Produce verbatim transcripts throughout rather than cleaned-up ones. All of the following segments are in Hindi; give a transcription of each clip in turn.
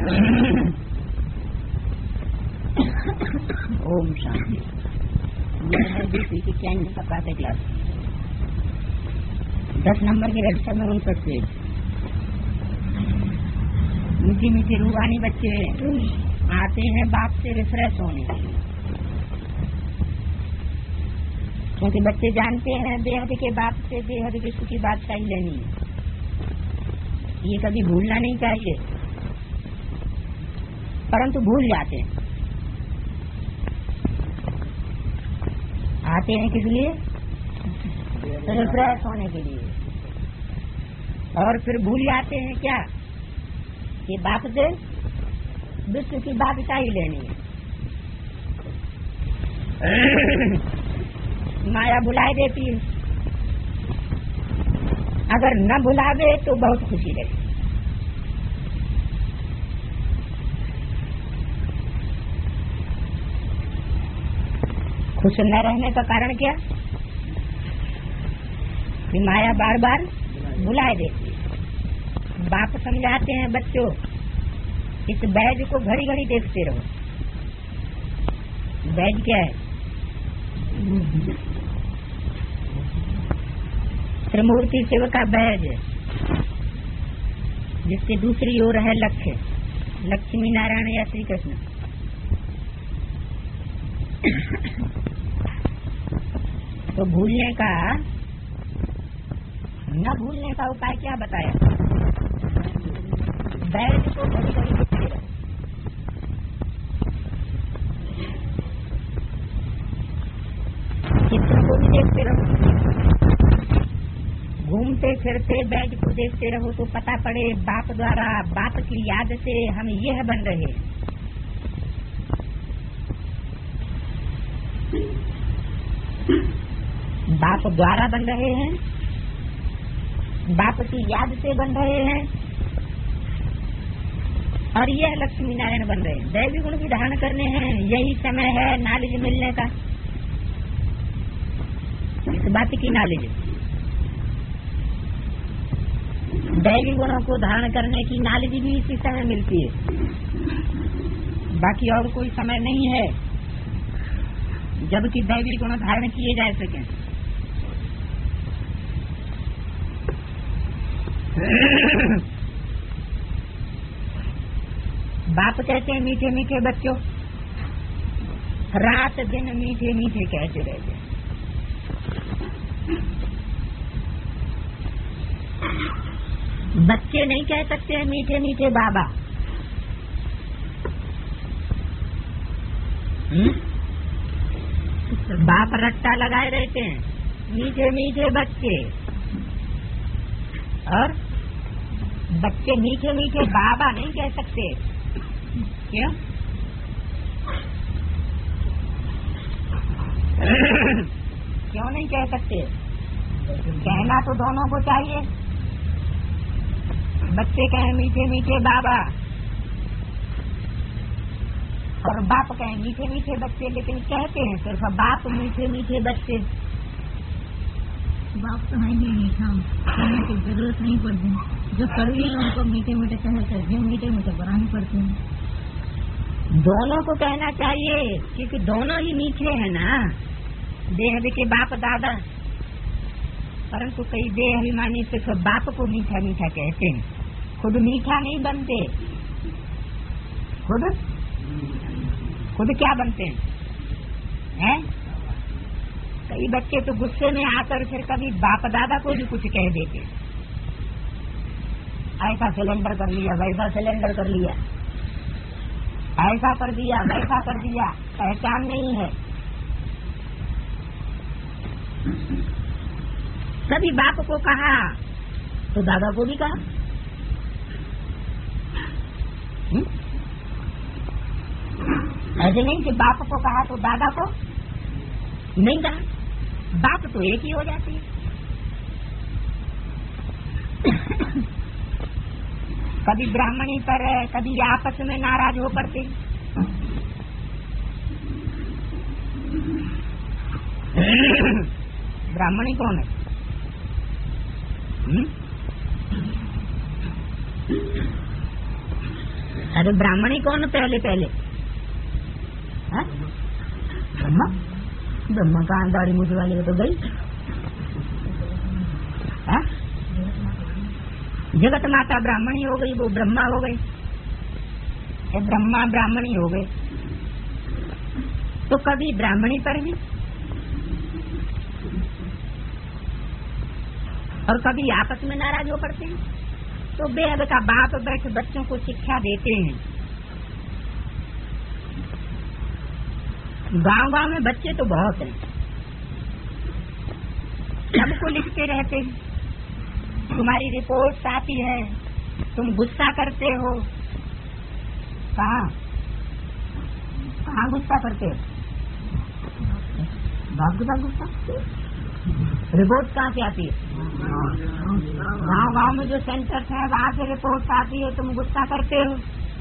ओम शांति। यह है दूसरी की चैन का प्रातः क्लास, दस नंबर के रजिस्टर में उनसठ पेज। मीठी मीठी रूहानी बच्चे आते हैं बाप से रिफ्रेश होने, क्योंकि बच्चे जानते हैं बेहद के बाप से बेहद के सुखी बादशाही लेनी है। ये कभी भूलना नहीं चाहिए, परंतु भूल जाते हैं। आते हैं किस लिए? रिफ्रेश होने के लिए, और फिर भूल जाते हैं क्या कि बाप से विश्व की बादशाही लेनी है। माया भुलाए देती है, अगर न भुलावे तो बहुत खुशी रहे। खुश न रहने का कारण क्या? कि माया बार बार भुलाए देती है। बाप समझाते हैं बच्चों, इस बैज को घड़ी घड़ी देखते रहो। बैज क्या है? त्रिमूर्ति शिव का बैज, जिसके दूसरी ओर है लक्ष्य, लक्ष्मी नारायण या श्री कृष्ण। तो भूलने का, न भूलने का उपाय क्या बताया? बैज को घड़ी घड़ी देखते रहो। चित्र को भी देखते रहो, घूमते फिरते बैज को देखते रहो तो पता पड़े बाप द्वारा, बाप की याद से हम यह बन रहे। बाप द्वारा बन रहे हैं, बाप की याद से बन रहे हैं, और यह लक्ष्मी नारायण बन रहे हैं। दैवी गुण भी धारण करने हैं। यही समय है नॉलेज मिलने का। इस बात की नॉलेज, दैवी गुणों को धारण करने की नॉलेज भी इसी समय मिलती है। बाकी और कोई समय नहीं है जबकि दैवी गुण धारण किए जा सके। बाप कहते हैं मीठे मीठे बच्चों, रात दिन मीठे मीठे कहते रहते। बच्चे नहीं कह सकते हैं मीठे मीठे बाबा। हुँ? बाप रट्टा लगाए रहते हैं मीठे मीठे बच्चे, और बच्चे मीठे मीठे बाबा नहीं कह सकते। क्यों? क्यों नहीं कह सकते? कहना तो दोनों को चाहिए। बच्चे कहें मीठे मीठे बाबा, और बाप कहें मीठे मीठे बच्चे, लेकिन कहते हैं सिर्फ बाप मीठे मीठे बच्चे। बाप तो है ही मीठा, कहने की जरूरत नहीं पड़ती। जो कड़वी है उनको मीठे मीठे कहने चाहिए, मीठे मीठे बनाने पड़ते हैं। दोनों को कहना चाहिए, क्योंकि दोनों ही मीठे हैं ना, देह के बाप दादा। परंतु कई देह अभिमानी सिर्फ बाप को मीठा मीठा कहते हैं, खुद मीठा नहीं बनते। खुद खुद क्या बनते हैं, हैं? कई बच्चे तो गुस्से में आकर फिर कभी बाप दादा को भी कुछ कह देते। ऐसा सिलेंडर कर लिया, वैसा सिलेंडर कर लिया, ऐसा कर दिया, वैसा कर दिया, पहचान नहीं है। कभी बाप को कहा तो दादा को भी कहा। हुँ? ऐसे नहीं कि बाप को कहा तो दादा को नहीं कहा। बात तो एक ही हो जाती है। कभी ब्राह्मणी पर, कभी आपस में नाराज हो करते। ब्राह्मणी कौन है? हुँ? अरे ब्राह्मणी कौन पहले पहले? हाँ? ब्रह्मा? ब्रह्मा कहाँ दाढ़ी मूछ वाली तो गई। हाँ? जगत माता ब्राह्मणी हो गई, वो ब्रह्मा हो गई। ब्रह्मा ब्राह्मणी हो गए तो कभी ब्राह्मणी पर भी और कभी आपस में नाराज हो पड़ते हैं। तो बेहद का बाप बैठ बच्चों को शिक्षा देते हैं। गांव गांव में बच्चे तो बहुत हैं, सबको लिखते रहते हैं। तुम्हारी रिपोर्ट आती है, तुम गुस्सा करते हो। कहाँ कहाँ गुस्सा करते हो? बाप के साथ गुस्सा? रिपोर्ट कहाँ से आती है? गाँव गाँव में जो सेंटर्स है वहाँ से रिपोर्ट आती है, तुम गुस्सा करते हो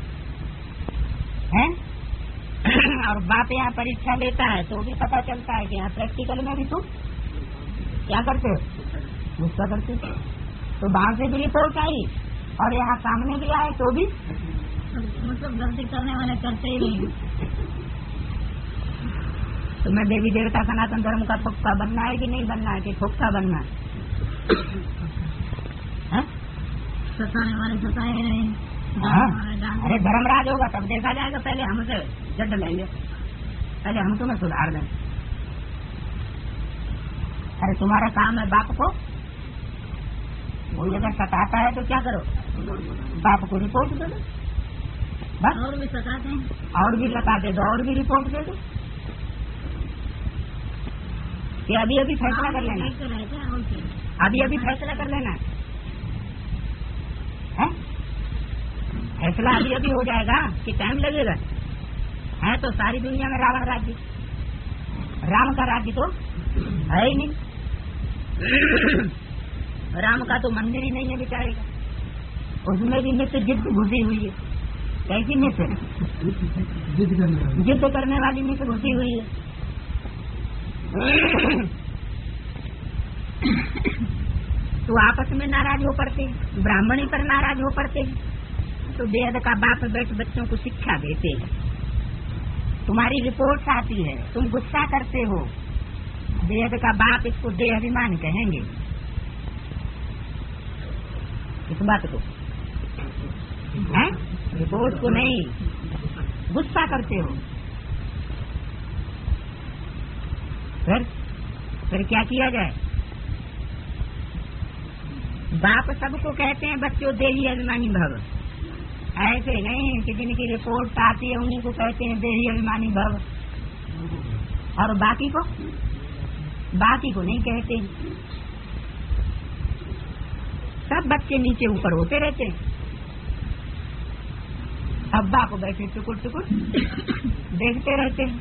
हैं? और बाप यहाँ परीक्षा लेता है तो भी पता चलता है कि यहाँ प्रैक्टिकल में भी तुम क्या करते हो? गुस्सा करते हो। तो वहाँ से भी रिपोर्ट आई और यहाँ सामने भी आए तो भी मतलब गलती करने वाले करते ही नहीं। तो मैं देवी देवता सनातन धर्म का पुख्ता बनना है कि नहीं बनना है, कि पुख्ता बनना है? सताने वाले सताए नहीं। अरे धर्मराज होगा तब देखा जाएगा, पहले हमसे जड़ लेंगे, पहले हम तुम्हें सुधार दें। अरे तुम्हारा काम है बाप को, कोई अगर सताता है तो क्या करो? बाप को रिपोर्ट दे दो, बस। और भी सताते हैं, और भी सताते दो, और भी रिपोर्ट दे दो। कि अभी अभी फैसला कर लेना, अभी अभी फैसला कर लेना है। फैसला अभी अभी हो जाएगा कि टाइम लगेगा? है तो सारी दुनिया में रावण राज्य, राम का राज्य तो है ही नहीं। राम का तो मंदिर ही नहीं है बेचारे का, उसमें भी नित्य जिद घुसी हुई है। कैसी नित्य? जिद करने वाली नित्य घुसी हुई है। तो आपस में नाराज हो पड़ते, ब्राह्मणी पर नाराज हो पड़ते। तो बेहद का बाप बैठ बच्चों को शिक्षा देते हैं। तुम्हारी रिपोर्ट आती है, तुम गुस्सा करते हो। बेहद का बाप इसको देहाभिमान कहेंगे, इस बात को है, रिपोर्ट को नहीं। गुस्सा करते हो, फिर फिर क्या किया जाए? बाप सबको कहते हैं बच्चों देही अभिमानी भव। ऐसे नहीं कि जिनकी रिपोर्ट आती है उन्हीं को कहते हैं देही अभिमानी भव, और बाकी को बाकी को नहीं कहते। सब बच्चे नीचे ऊपर होते रहते हैं। अब्बा को बैठे टुकुर टुकुर देखते रहते हैं।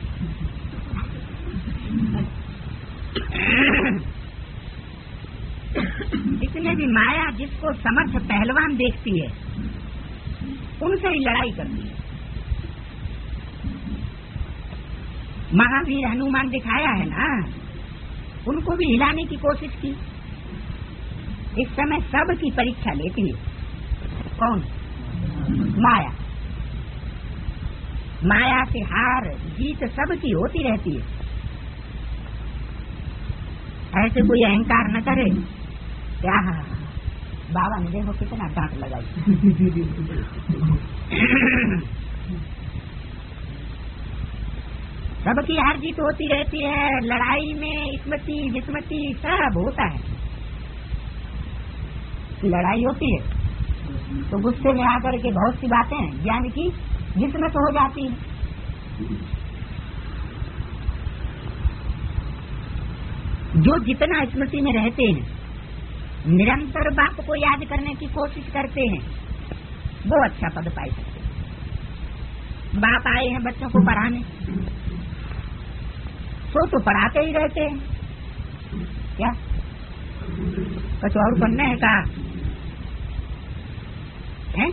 इसमें भी माया जिसको समर्थ पहलवान देखती है उनसे ही लड़ाई करती है। महावीर हनुमान दिखाया है ना, उनको भी हिलाने की कोशिश की। इस समय सबकी परीक्षा लेती है कौन? माया। माया से हार जीत सबकी होती रहती है। ऐसे कोई अहंकार न करे। क्या बाबा ने देखो कितना डांट लगाई। सबकी हार जीत होती रहती है। लड़ाई में स्मृति विस्मृति सब होता है। लड़ाई होती है तो गुस्से में आकर के बहुत सी बातें ज्ञान की विस्मृत हो जाती है। जो जितना स्मृति में रहते हैं, निरंतर बाप को याद करने की कोशिश करते हैं, वो अच्छा पद पाए सकते हैं। बाप आए हैं बच्चों को पढ़ाने, तो तो पढ़ाते ही रहते हैं। क्या कुछ और बनना है कहा है?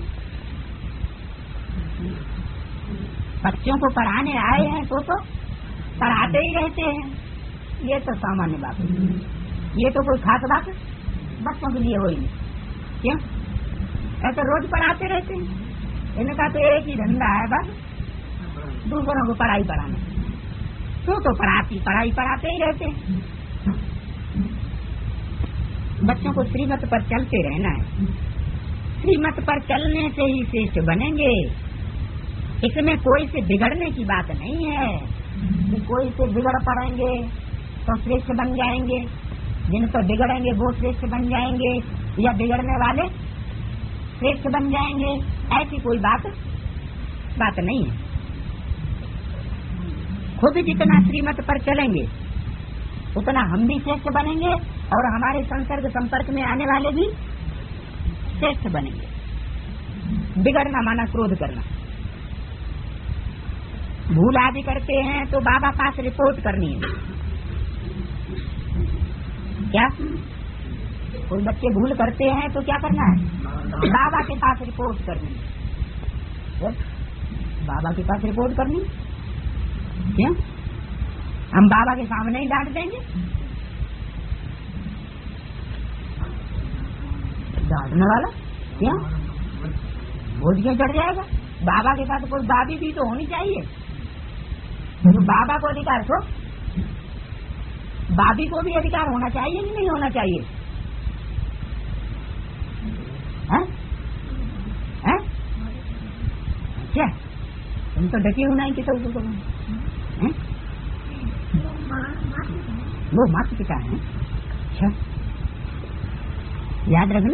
बच्चों को पढ़ाने आए हैं तो तो पढ़ाते ही रहते हैं। ये तो सामान्य बात है, ये तो कोई खास बात बच्चों के लिए हो ही नहीं। क्यों? ऐसे रोज पढ़ाते रहते हैं। इनका तो एक ही धंधा है बस, दूसरों को पढ़ाई पढ़ाना। तो तो पढ़ाती पढ़ाई पढ़ाते ही रहते हैं। बच्चों को श्रीमत पर चलते रहना है। श्रीमत पर चलने से ही श्रेष्ठ बनेंगे। इसमें कोई से बिगड़ने की बात नहीं है कि कोई से बिगड़ पड़ेंगे तो श्रेष्ठ बन जाएंगे, जिन पर बिगड़ेंगे वो श्रेष्ठ बन जाएंगे, या बिगड़ने वाले श्रेष्ठ बन जाएंगे, ऐसी कोई बात बात नहीं है। खुद जितना श्रीमत पर चलेंगे उतना हम भी श्रेष्ठ बनेंगे और हमारे संसर्ग संपर्क में आने वाले भी श्रेष्ठ बनेंगे। बिगड़ना माना क्रोध करना। भूल आदि करते हैं तो बाबा पास रिपोर्ट करनी है। क्या कोई बच्चे भूल करते हैं तो क्या करना है? बाबा के पास रिपोर्ट करनी है। बाबा के पास रिपोर्ट करनी। क्या हम बाबा के सामने ही डांट देंगे? डांटने वाला क्या बोझ के चढ़ जाएगा? बाबा के पास कोई दादी भी तो होनी चाहिए। तो बाबा को अधिकार तो बाबी को भी अधिकार होना चाहिए कि नहीं होना चाहिए? है? है? क्या तुम तो डटे हो नहीं किसी को? वो माता पिता है। अच्छा याद रखना।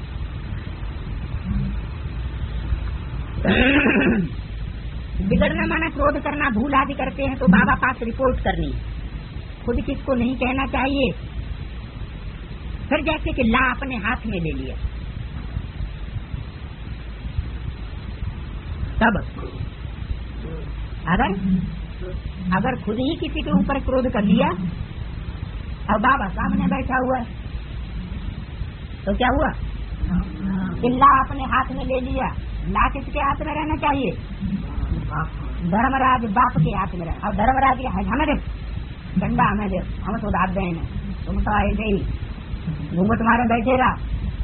बिगड़ना माना क्रोध करना। भूल आदि करते हैं तो बाबा पास रिपोर्ट करनी। खुद किसको नहीं कहना चाहिए। फिर जैसे कि ला अपने हाथ में ले लिया, तब अगर अगर खुद ही किसी के ऊपर क्रोध कर लिया और बाबा सामने बैठा हुआ है तो क्या हुआ? ला अपने हाथ में ले लिया। ला किसके हाथ में रहना चाहिए? धर्मराज बाप के हाथ में रहना। और धर्मराज के हमें दे डंडा, हमें दे, हम तो दाद दें, तुम तो आए गई घूंघट तुम्हारे बैठे रहा।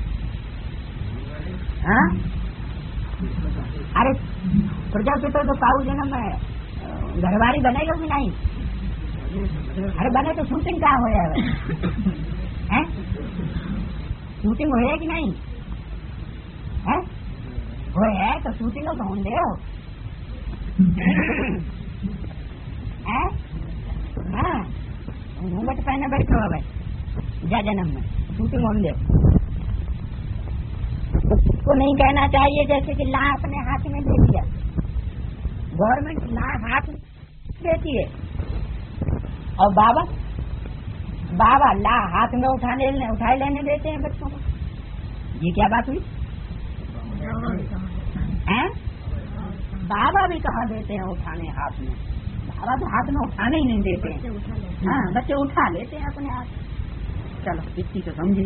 हाँ? अरे प्रजापिता तो काऊ जन्म है, घरवारी बनेगा कि नहीं? अरे बने तो शूटिंग कहाँ हो है? शूटिंग हो कि नहीं है? हो है तो शूटिंग को ढूंढ दे हो। घूंघट पहने बैठे हो भाई जा जन्म में शूटिंग ढूंढ दे। उसको नहीं कहना चाहिए जैसे कि ला अपने हाथ में दे दिया। गवर्नमेंट ला हाथ में देती है और बाबा बाबा ला हाथ में उठाने उठाए लेने देते हैं बच्चों को। ये क्या बात हुई? हैं? बाबा भी कहाँ देते हैं उठाने हाथ में? बाबा तो हाथ में उठाने ही नहीं देते हैं। हाँ बच्चे उठा लेते हैं अपने हाथ। चलो इतनी तो समझे।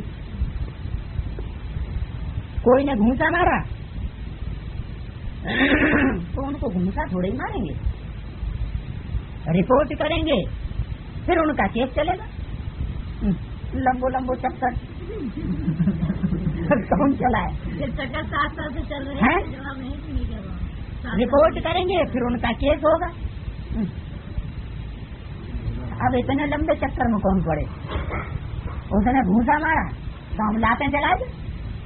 कोई ने घूंसा मारा तो उनको घूंसा थोड़े ही मारेंगे, रिपोर्ट करेंगे, फिर उनका केस चलेगा। लंबो लंबो चक्कर कौन चलाए? चक्कर सात साल से चल रहे हैं। जवाब नहीं सुनिएगा। रिपोर्ट करेंगे फिर उनका केस होगा। अब इतने लंबे चक्कर में कौन पड़े? उसने घूंसा मारा तो हम लाते चला दे।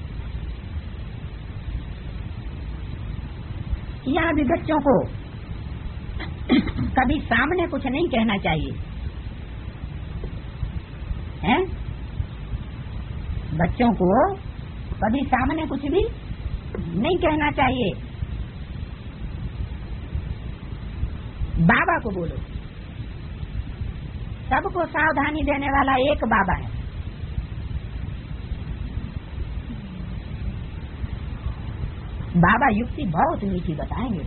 यहाँ भी बच्चों को कभी सामने कुछ नहीं कहना चाहिए हैं? बच्चों को कभी सामने कुछ भी नहीं कहना चाहिए। बाबा को बोलो। सबको सावधानी देने वाला एक बाबा है। बाबा युक्ति बहुत मीठी बताएंगे।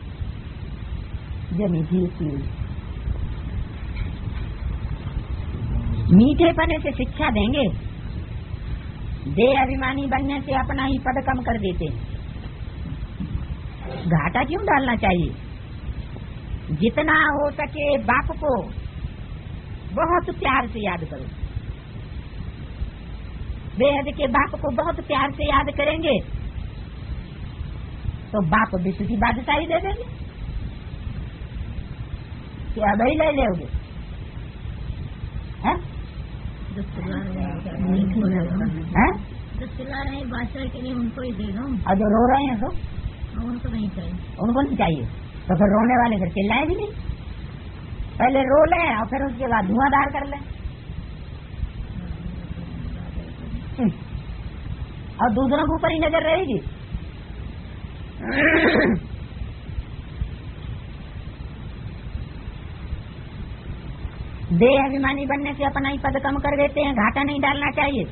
जो मीठी युक्ति मीठे पने से शिक्षा देंगे। देह अभिमानी बनने से अपना ही पद कम कर देते। घाटा क्यों डालना चाहिए? जितना हो सके बाप को बहुत प्यार से याद करो। बेहद के बाप को बहुत प्यार से याद करेंगे तो बाप विश्व की बादशाही दे देंगे कि अब ही ले लोगे? हैं? जो चिल्ला रहे हैं हैं? जो चिल्ला रहे हैं बादशाह के लिए उनको ही दे दो, और जो रो रहे हैं तो उनको नहीं चाहिए। उनको नहीं चाहिए, तो फिर रोने वाले फिर चिल्लाए भी नहीं। पहले रो लें और फिर उसके बाद धुआंधार कर लें और दूसरों के ऊपर ही नजर रहेगी। देह अभिमानी बनने से अपना ही पद कम कर देते हैं, घाटा नहीं डालना चाहिए।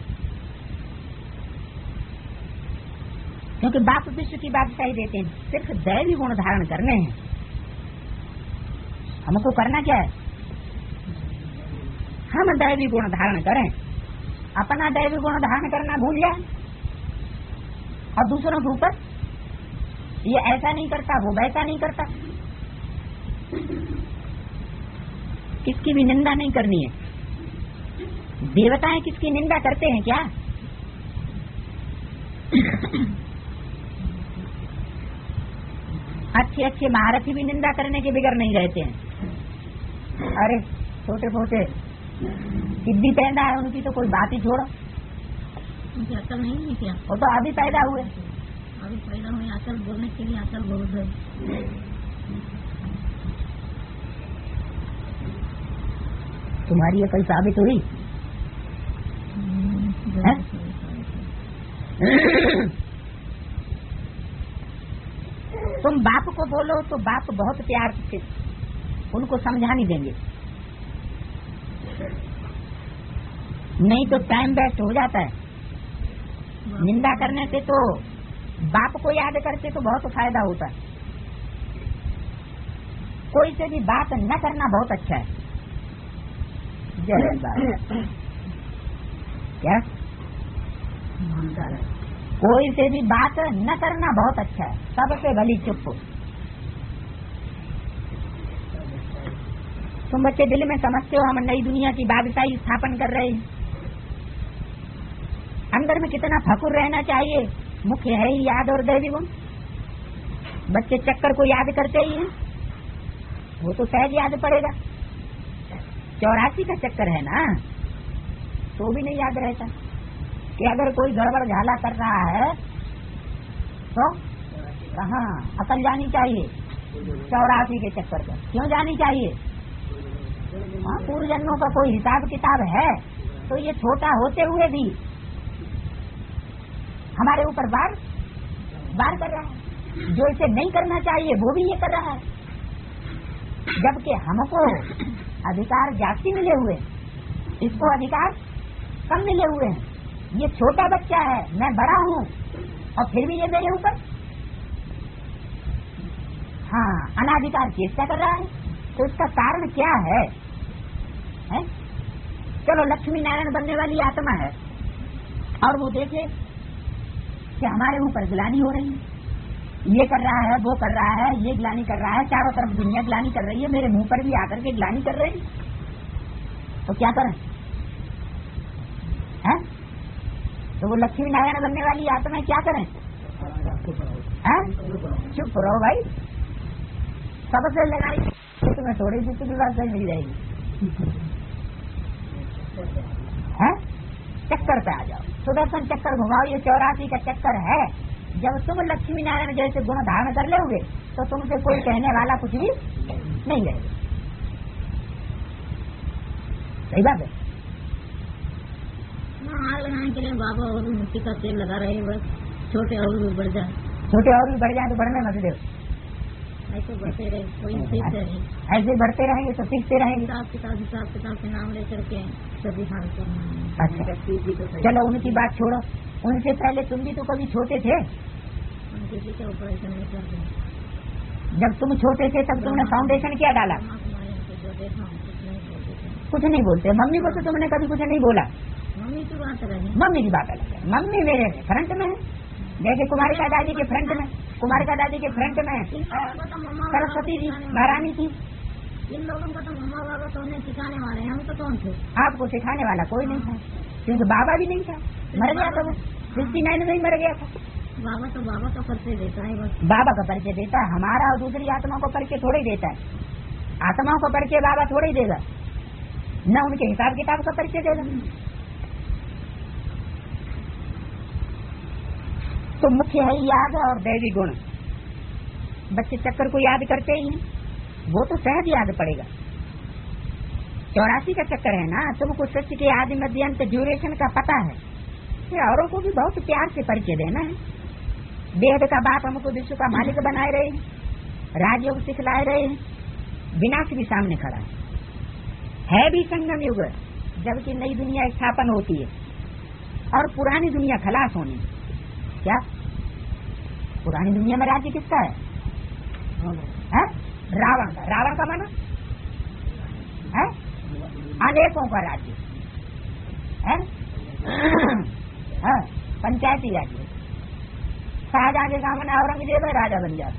क्योंकि बाप विश्व की बादशाही देते हैं, सिर्फ दैवी गुण धारण करने हैं। हमको करना क्या है? हम दैवी गुण धारण करें, अपना दैवी गुण धारण करना भूल जाए और दूसरों के ऊपर ये ऐसा नहीं करता, वो वैसा नहीं करता, किसकी भी निंदा नहीं करनी है। देवताएं किसकी निंदा करते हैं क्या? अच्छे अच्छे महारथी भी निंदा करने के बिगड़ नहीं रहते हैं। अरे छोटे छोटे सिद्धि पैदा है उनकी तो कोई बात ही छोड़ो, उनकी अकल नहीं है क्या? वो तो अभी पैदा हुए, अभी पैदा हुए, अकल बोलने के लिए अकल बहुत है। तुम्हारी अकल साबित हुई? तुम बाप को बोलो तो बाप बहुत प्यार से उनको समझा नहीं देंगे, नहीं तो टाइम वेस्ट हो जाता है। निंदा करने से तो बाप को याद करते तो बहुत फायदा होता है। कोई से भी बात न करना बहुत अच्छा है। जय बात क्या? कोई से भी बात न करना बहुत अच्छा है, सबसे भली चुप। तुम बच्चे दिल में समझते हो हम नई दुनिया की बादशाही स्थापन कर रहे हैं। अंदर में कितना फकुर रहना चाहिए। मुख्य है ही याद और दैवी गुण। बच्चे चक्कर को याद करते ही हैं, वो तो सहज याद पड़ेगा। चौरासी का चक्कर है ना, तो भी नहीं याद रहता कि अगर कोई गड़बड़ झाला कर रहा है तो कहाँ अकल जानी चाहिए। चौरासी के चक्कर पर क्यों जानी चाहिए? हाँ, पूर्व जन्मों का कोई हिसाब किताब है तो ये छोटा होते हुए भी हमारे ऊपर बार बार कर रहा है। जो इसे नहीं करना चाहिए वो भी ये कर रहा है, जबकि हमको अधिकार जास्ती मिले हुए, इसको अधिकार कम मिले हुए हैं। ये छोटा बच्चा है, मैं बड़ा हूँ और फिर भी ये मेरे ऊपर हाँ अनाधिकार चेष्टा कर रहा है। तो इसका कारण क्या है, है? चलो लक्ष्मी नारायण बनने वाली आत्मा है और वो देखे कि हमारे ऊपर ग्लानि हो रही है, ये कर रहा है, वो कर रहा है, ये ग्लानि कर रहा है, चारों तरफ दुनिया ग्लानि कर रही है, मेरे मुंह पर भी आकर के ग्लानि कर रही है, तो क्या करें? हैं? तो वो लक्ष्मी नारायण बनने वाली आत्मा क्या करें? हैं? चुप रहो भाई, सबसे लगाई तुम्हें थोड़ी सी की बात सही मिल जाएगी। हैं? चक्कर पे आ जाओ, सुदर्शन चक्कर घुमाओ, ये चौरासी का चक्कर है। जब तुम लक्ष्मी नारायण जैसे गुण धारण कर लोगे तो तुमसे कोई कहने वाला कुछ भी नहीं रहेगा। सही बात है। आग लगाने के लिए बाबा और मिट्टी का तेल लगा रहे हैं, बस छोटे और भी बढ़ जाए, छोटे और भी बढ़ जाए तो बढ़ने मत दो, ऐसे बढ़ते रहे, कोई सीखते रहे, ऐसे बढ़ते रहेंगे तो सीखते रहेंगे। हिसाब किताब हिसाब किताब के नाम लेकर के सभी हाल करना। अच्छा चलो उनकी बात छोड़ो, उनसे पहले तुम भी तो कभी छोटे थे। किसी के ऊपर ऐसा नहीं करते। जब तुम छोटे थे तब तुमने फाउंडेशन क्या डाला? कुछ नहीं बोलते। मम्मी को तो तुमने कभी कुछ नहीं बोला। मम्मी की बात रही, मम्मी की बात अलग है। मम्मी मेरे फ्रंट में है, जैसे कुमारिका दादी के फ्रंट में, कुमारिका दादी के फ्रंट में सरस्वती जी महारानी थी। इन लोगों को तो मम्मा बाबा तो उन्हें सिखाने वाले हैं, हम तो कौन थे? आपको सिखाने वाला कोई नहीं था, क्योंकि बाबा भी नहीं था, मर गया था वो, सिक्सटी नाइन में ही मर गया था। बाबा तो बाबा का परिचय देता है बस। बाबा का परिचय देता है, हमारा और दूसरी आत्मा को परिचय थोड़ा ही देता है। आत्माओं को परिचय बाबा थोड़ा ही देगा, न उनके हिसाब किताब का परिचय देगा। तो मुख्य है याद और दैवी गुण। बच्चे चक्कर को याद करते ही हैं, वो तो सहज याद पड़ेगा। चौरासी का चक्कर है ना, तुमको सत्य के आदि मध्य अंत ड्यूरेशन का पता है, फिर औरों को भी बहुत प्यार से परिचय देना है। वेद का बाप हमको विश्व का मालिक बनाए रहे, राजयोग सिखलाए रहे, विनाश भी सामने खड़ा है, है भी संगम युग, जबकि नई दुनिया स्थापन होती है और पुरानी दुनिया खलास होनी। क्या पुरानी दुनिया में राज्य किसका है? है? रावण का। रावण का माना है अनेकों का राज्य है, है? पंचायती राज्य। शाहजहां के सामने औरंगजेब है, राजा बन जाता,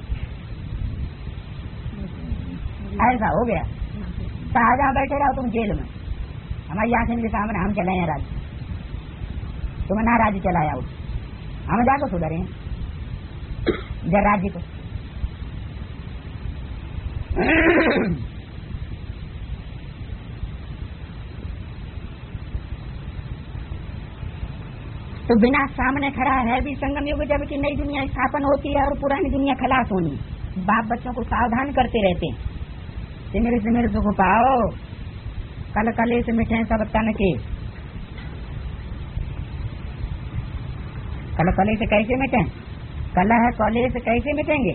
ऐसा हो गया। शाहजहां बैठे रहो तुम जेल में, हमारी आंखें के सामने हम चलाए हैं राज्य, तुम्हें ना राज्य चलाया हो, हम जाकर सुधरे जब राज्य को। तो बिना सामने खड़ा है भी संगम युग, जबकि नई दुनिया स्थापन होती है और पुरानी दुनिया खलास होनी। बाप बच्चों को सावधान करते रहते हैं, सिमर सिमर सुख पाओ, कल कले से मिठे सब तन के। कल कले से कैसे मिटे? कल है कले से कैसे मिटेंगे?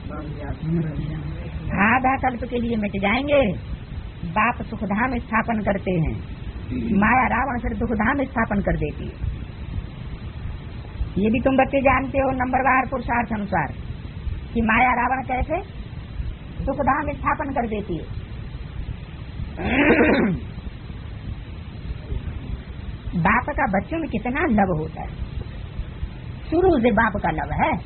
आधा कल्प के लिए मिट जाएंगे। बाप सुखधाम स्थापन करते हैं, माया रावण फिर दुखधाम स्थापन कर देती है। ये भी तुम बच्चे जानते हो नंबरवार पुरुषार्थ अनुसार कि माया रावण कैसे दुखधाम स्थापन कर देती है। बाप का बच्चों में कितना लव होता है, शुरू से बाप का लव है।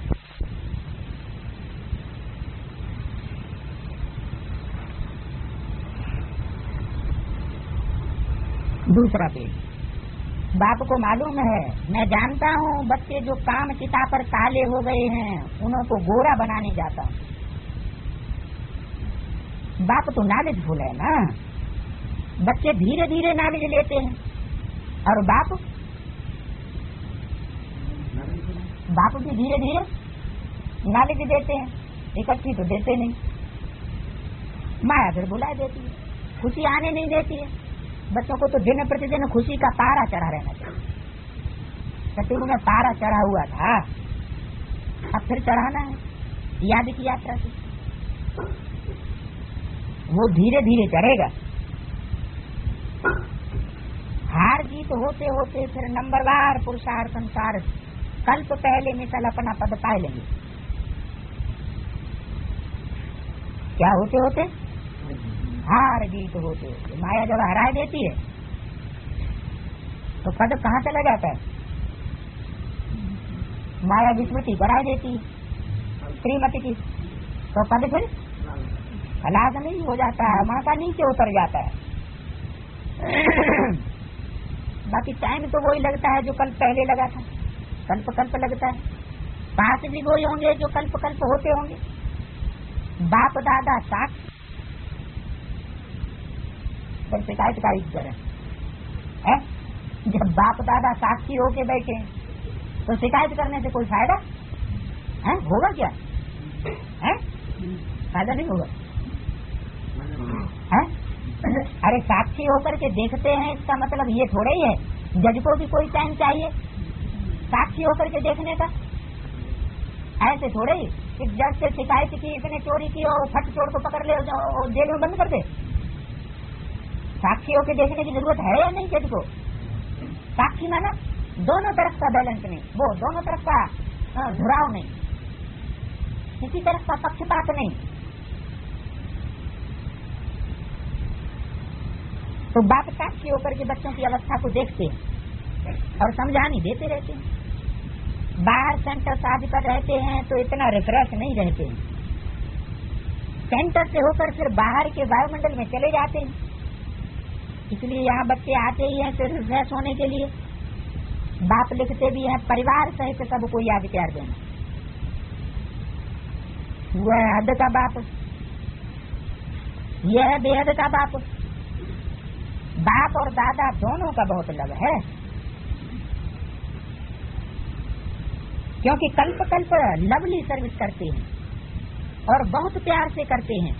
दूसरा पेज, बाप को मालूम है, मैं जानता हूँ बच्चे जो काम चिता पर काले हो गए हैं उन्हों को गोरा बनाने जाता हूँ। बाप तो नॉलेज फुल है ना, बच्चे धीरे धीरे नॉलेज लेते हैं और बाप बाप भी धीरे धीरे नॉलेज देते हैं, इकट्ठी तो देते नहीं। माया फिर बुला देती है, खुशी आने नहीं देती है। बच्चों को तो दिन प्रतिदिन खुशी का पारा चढ़ा रहना चाहिए। सतयुग में पारा चढ़ा हुआ था, अब फिर चढ़ाना है याद की यात्रा से, वो धीरे धीरे चढ़ेगा। हार जीत होते होते फिर नंबरवार पुरुषार्थ अनुसार कल्प पहले मिसल अपना पद पाए लेंगे। क्या होते होते? हार जीत होते होते माया जब हराए देती है तो पद कहाँ चला जाता है? माया विस्मृति कराई देती है श्रीमती की, तो पद फिर खलास नहीं हो जाता है, माँ का नीचे उतर जाता है। बाकी टाइम तो वही लगता है जो कल पहले लगा था, कल्प कल्प लगता है। पास भी वही होंगे जो कल्प कल्प होते होंगे। बाप दादा साक्ष पर शिकायत का ईश्वर है। जब बाप दादा साक्षी होके बैठे तो शिकायत करने से कोई फायदा है? होगा क्या? है फायदा नहीं होगा है? अरे साक्षी होकर के देखते हैं, इसका मतलब ये थोड़ा ही है जज को भी कोई टाइम चाहिए साक्षी होकर के देखने का। ऐसे थोड़े ही कि जज से शिकायत की, इसने चोरी की और फट चोर को पकड़ ले और जेल में बंद कर दे। साक्षी होकर देखने की जरूरत है या नहीं जज को? साक्षी माना दोनों तरफ का बैलेंस नहीं, वो दोनों तरफ का धुराव नहीं, किसी तरफ का पक्षपात नहीं। तो बाप साक्षी होकर के बच्चों की अवस्था को देखते हैं और समझानी देते रहते हैं। बाहर सेंटर शादी पर रहते हैं तो इतना रिफ्रेश नहीं रहते हैं, सेंटर से होकर फिर बाहर के वायुमंडल में चले जाते हैं। इसलिए यहाँ बच्चे आते ही हैं सिर्फ रिफ्रेश होने के लिए। बाप लिखते भी हैं परिवार सहित सबको याद प्यार देना। वो है हद का बाप, यह है बेहद का बाप। बाप और दादा दोनों का बहुत लव है, क्योंकि कल्प कल्प लवली सर्विस करते हैं और बहुत प्यार से करते हैं।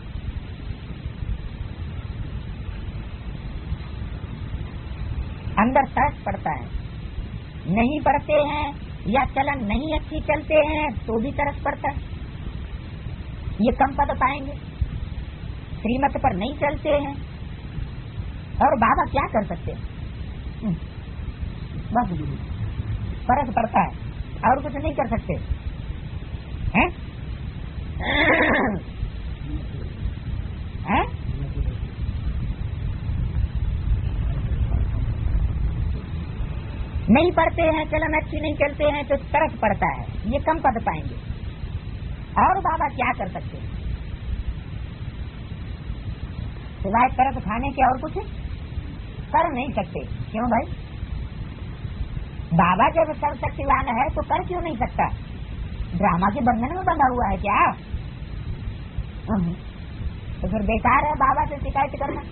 अंदर तरस पड़ता है, नहीं पढ़ते हैं या चलन नहीं अच्छी चलते हैं तो भी तरस पड़ता है। ये कम पद पाएंगे, श्रीमत पर नहीं चलते हैं, और बाबा क्या कर सकते हैं? बस फर्क पड़ता है, और कुछ नहीं कर सकते हैं? हैं? नहीं पढ़ते हैं, चलन अच्छी नहीं चलते हैं तो तरस पड़ता है, ये कम पद पाएंगे। और बाबा क्या कर सकते हैं? सिवाय तरस खाने के और कुछ कर नहीं सकते। क्यों भाई? बाबा जब सर्वशक्तिवान है तो कर क्यों नहीं सकता? ड्रामा के बंधन में बंधा हुआ है क्या? तो फिर बेकार है बाबा से शिकायत करना।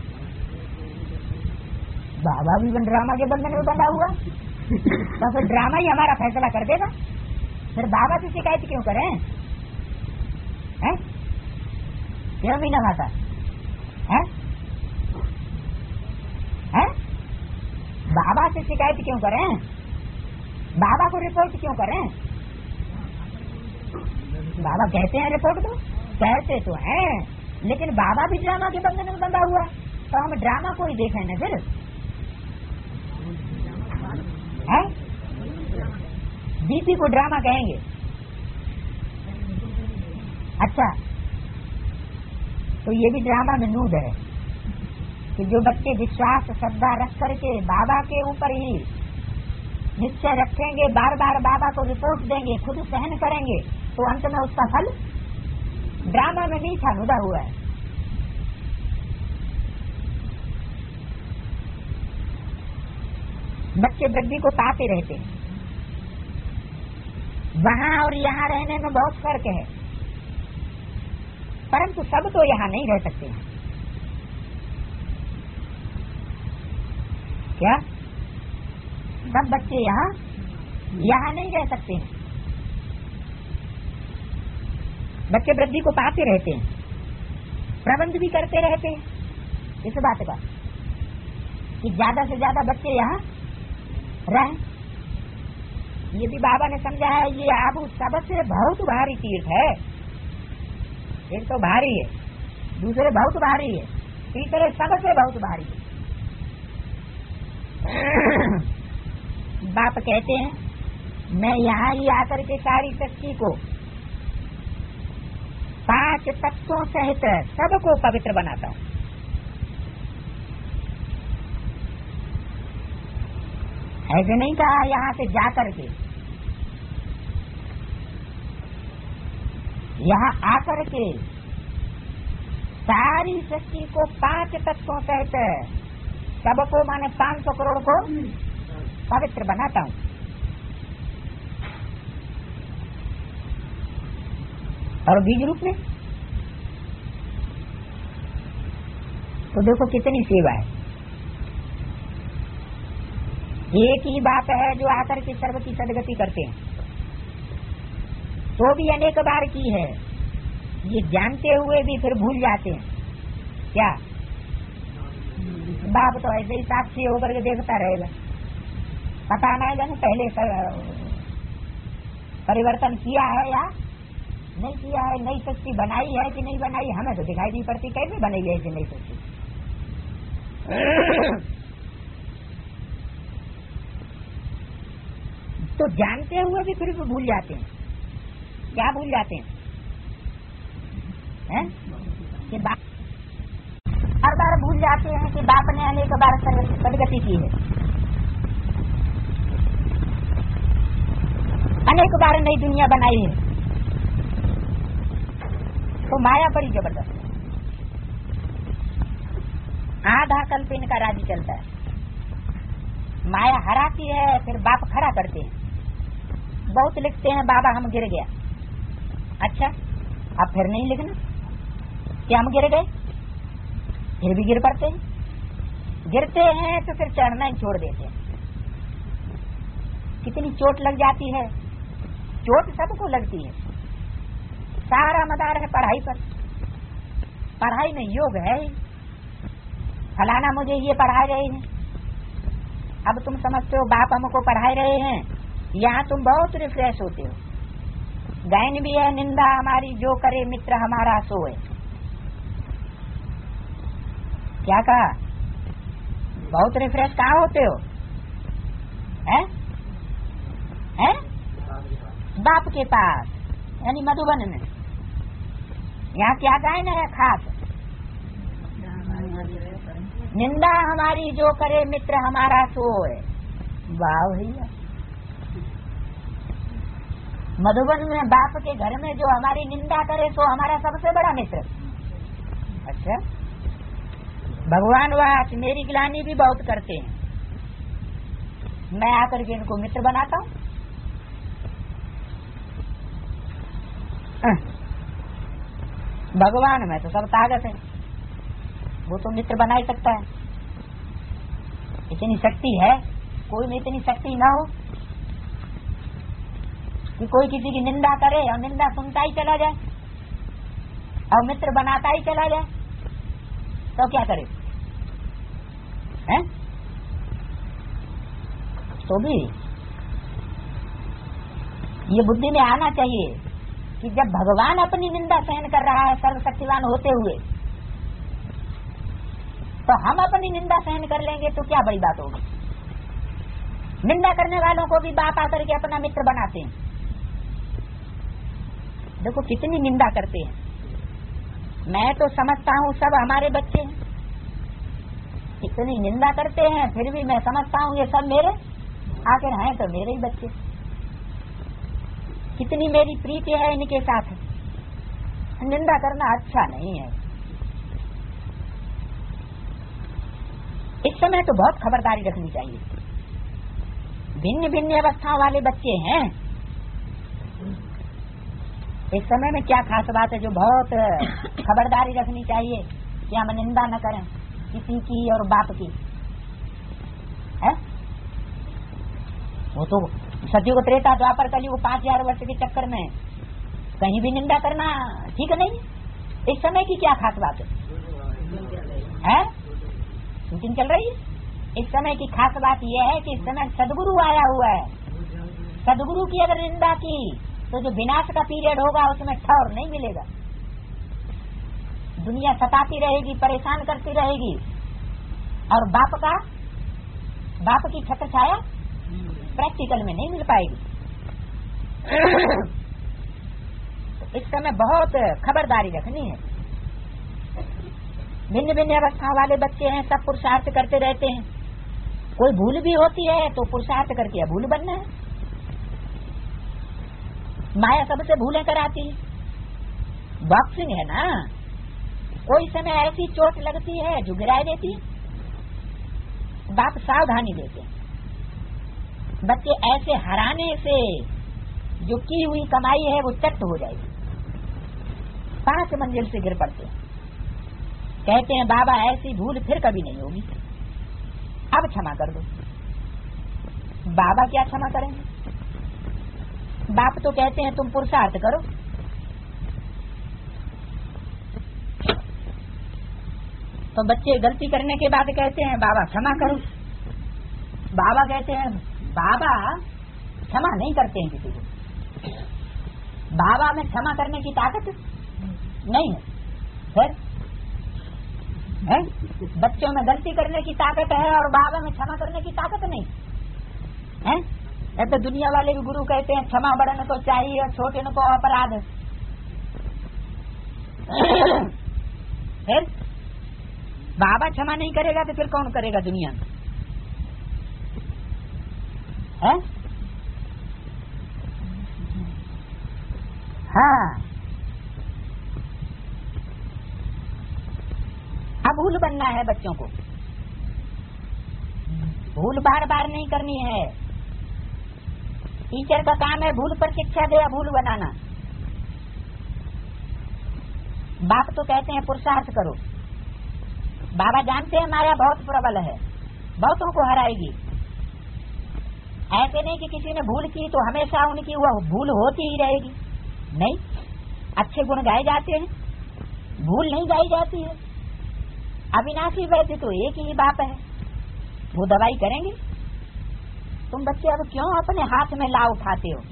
बाबा भी ड्रामा के बंधन में बंधा हुआ तो फिर ड्रामा ही हमारा फैसला कर देगा। फिर बाबा से शिकायत क्यों करें? हैं? क्यों भी नवाता है? हैं? बाबा से शिकायत क्यों करें? बाबा को रिपोर्ट क्यों करें? बाबा कहते हैं रिपोर्ट दो, कहते तो हैं, लेकिन बाबा भी ड्रामा के बंधन में बंधा हुआ, तो हम ड्रामा को ही देखें न फिर। है? बीपी को ड्रामा कहेंगे? अच्छा, तो ये भी ड्रामा में नूद है कि जो बच्चे विश्वास श्रद्धा रख करके बाबा के ऊपर ही निश्चय रखेंगे, बार बार बाबा को रिपोर्ट देंगे, खुद सहन करेंगे, तो अंत में उसका फल ड्रामा में मीठा नुदा हुआ है। बच्चे वृद्धि को पाते रहते हैं, वहाँ और यहाँ रहने में बहुत फर्क है, परंतु सब तो यहाँ नहीं रह सकते हैं। क्या सब बच्चे यहाँ यहाँ नहीं रह सकते हैं? बच्चे वृद्धि को पाते रहते हैं, प्रबंध भी करते रहते हैं इस बात का कि ज्यादा से ज्यादा बच्चे यहाँ रहें। ये भी बाबा ने समझा है, ये अब सबसे बहुत भारी तीर्थ है। एक तो भारी है, दूसरे बहुत भारी है, तीसरे सबसे बहुत भारी है। बाप कहते हैं, मैं यहाँ ही आकर के सारी सृष्टि को पांच तत्वों सहित सबको पवित्र बनाता हूँ। ऐसे नहीं कहा यहाँ से जाकर के, यहाँ आकर के सारी सृष्टि को पांच तत्वों सहित सबको, माने पांच सौ करोड़ को पवित्र बनाता हूँ। और बीज रूप में तो देखो कितनी सेवा है। एक ही बात है जो आकर के सर्व की सदगति करते हैं, तो भी अनेक बार की है, ये जानते हुए भी फिर भूल जाते हैं। क्या बाप तो ऐसे ही साक्षी होकर के देखता रहेगा, पता नहीं जाने पहले परिवर्तन किया है या नहीं किया है, नई सृष्टि बनाई है कि नहीं बनाई, हमें तो दिखाई नहीं पड़ती कैसे बनेगी ऐसी नई सृष्टि। तो जानते हुए भी फिर भी भूल जाते हैं। क्या भूल जाते हैं, हैं? कि बाप हर बार भूल जाते हैं कि बाप ने अनेक बार सदगति की है, अनेक बार नई दुनिया बनाई है। तो माया बड़ी जबरदस्त है, आधा कल्प इनका राजी चलता है। माया हराती है, फिर बाप खड़ा करते हैं। बहुत लिखते हैं बाबा हम गिर गया। अच्छा, अब फिर नहीं लिखना कि हम गिर गए, फिर भी गिर पड़ते हैं, गिरते हैं तो फिर चढ़ना ही छोड़ देते हैं। कितनी चोट लग जाती है, चोट सबको लगती है, सारा मदार है पढ़ाई पर, पढ़ाई में योग है, फलाना मुझे ये पढ़ा रहे हैं। अब तुम समझते हो बाप हमको पढ़ा रहे हैं, यहाँ तुम बहुत रिफ्रेश होते हो। गायन भी है, निंदा हमारी जो करे मित्र हमारा सोए। क्या कहा? बहुत रिफ्रेश कहाँ होते हो? हैं? हैं? बाप के पास, यानी मधुबन में। यहाँ क्या गायन है खास? निंदा हमारी जो करे मित्र हमारा सोए। वाह भैया, मधुबन में बाप के घर में जो हमारी निंदा करे सो हमारा सबसे बड़ा मित्र। अच्छा, भगवान वाच मेरी ग्लानि भी बहुत करते हैं, मैं आकर के इनको मित्र बनाता हूँ। भगवान में तो सब ताकत है, वो तो मित्र बना ही सकता है। इतनी शक्ति है, कोई में इतनी शक्ति न हो कि कोई किसी की निंदा करे और निंदा सुनता ही चला जाए और मित्र बनाता ही चला जाए, तो क्या करे? हैं? तो भी ये बुद्धि में आना चाहिए कि जब भगवान अपनी निंदा सहन कर रहा है सर्वशक्तिवान होते हुए, तो हम अपनी निंदा सहन कर लेंगे तो क्या बड़ी बात होगी। निंदा करने वालों को भी बाप आकर के अपना मित्र बनाते हैं। देखो कितनी निंदा करते हैं। मैं तो समझता हूँ सब हमारे बच्चे हैं, कितनी निंदा करते हैं, फिर भी मैं समझता हूँ ये सब मेरे आखिर हैं तो मेरे ही बच्चे। कितनी मेरी प्रीति है इनके साथ। निंदा करना अच्छा नहीं है। इस समय तो बहुत खबरदारी रखनी चाहिए। भिन्न भिन्न अवस्थाओं वाले बच्चे हैं। इस समय में क्या खास बात है जो बहुत खबरदारी रखनी चाहिए कि हम निंदा न करें किसी की और बाप की, है? वो तो सतयुग त्रेता द्वापर कलयुग पांच हजार वर्ष के चक्कर में कहीं भी निंदा करना ठीक नहीं। इस समय की क्या खास बात है, है? शूटिंग चल रही है। इस समय की खास बात यह है कि इस समय सदगुरु आया हुआ है। सदगुरु की अगर निंदा की तो जो विनाश का पीरियड होगा उसमें ठौर नहीं मिलेगा। दुनिया सताती रहेगी, परेशान करती रहेगी, और बाप का बाप की छत्र छाया प्रैक्टिकल में नहीं मिल पाएगी। तो इस समय बहुत खबरदारी रखनी है। भिन्न भिन्न अवस्था वाले बच्चे हैं, सब पुरुषार्थ करते रहते हैं। कोई भूल भी होती है तो पुरुषार्थ करके अभूल बनना है। माया सबसे भूलें कराती है। बॉक्सिंग है ना, कोई समय ऐसी चोट लगती है जो गिरा देती है। बाप सावधानी देते हैं। बच्चे ऐसे हराने से जो की हुई कमाई है वो चट हो जाएगी। पांच मंजिल से गिर पड़ते हैं। कहते हैं बाबा ऐसी भूल फिर कभी नहीं होगी, अब क्षमा कर दो। बाबा क्या क्षमा करेंगे? बाप तो कहते हैं तुम पुरुषार्थ करो। तो बच्चे गलती करने के बाद कहते हैं बाबा क्षमा करो। बाबा कहते हैं बाबा क्षमा नहीं करते हैं किसी को। बाबा में क्षमा करने की ताकत नहीं है। फिर है? बच्चों में गलती करने की ताकत है और बाबा में क्षमा करने की ताकत नहीं है। ऐसे दुनिया वाले भी गुरु कहते हैं क्षमा बड़न को चाहिए और छोटे को अपराध। फिर बाबा क्षमा नहीं करेगा तो फिर कौन करेगा दुनिया में, है? हाँ, अब भूल बनना है बच्चों को। भूल बार बार नहीं करनी है। टीचर का काम है भूल पर शिक्षा दे, भूल बनाना। बाप तो कहते हैं पुरुषार्थ करो। बाबा जानते हैं माया बहुत प्रबल है, बहुतों को हराएगी। ऐसे नहीं कि किसी ने भूल की तो हमेशा उनकी वह भूल होती ही रहेगी, नहीं। अच्छे गुण गाए जाते हैं, भूल नहीं गाई जाती है। अविनाशी वैद्य तो एक ही बाप है, वो दवाई करेंगे। तुम बच्चे अब क्यों अपने हाथ में ला उठाते हो?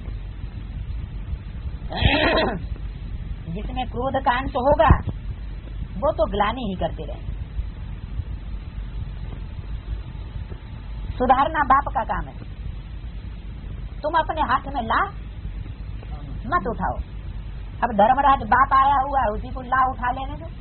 जिसमें क्रोध का अंश होगा वो तो ग्लानि ही करते रहे। सुधारना बाप का काम है। तुम अपने हाथ में ला मत उठाओ। अब धर्मराज बाप आया हुआ है, उसी को ला उठा लेने दो।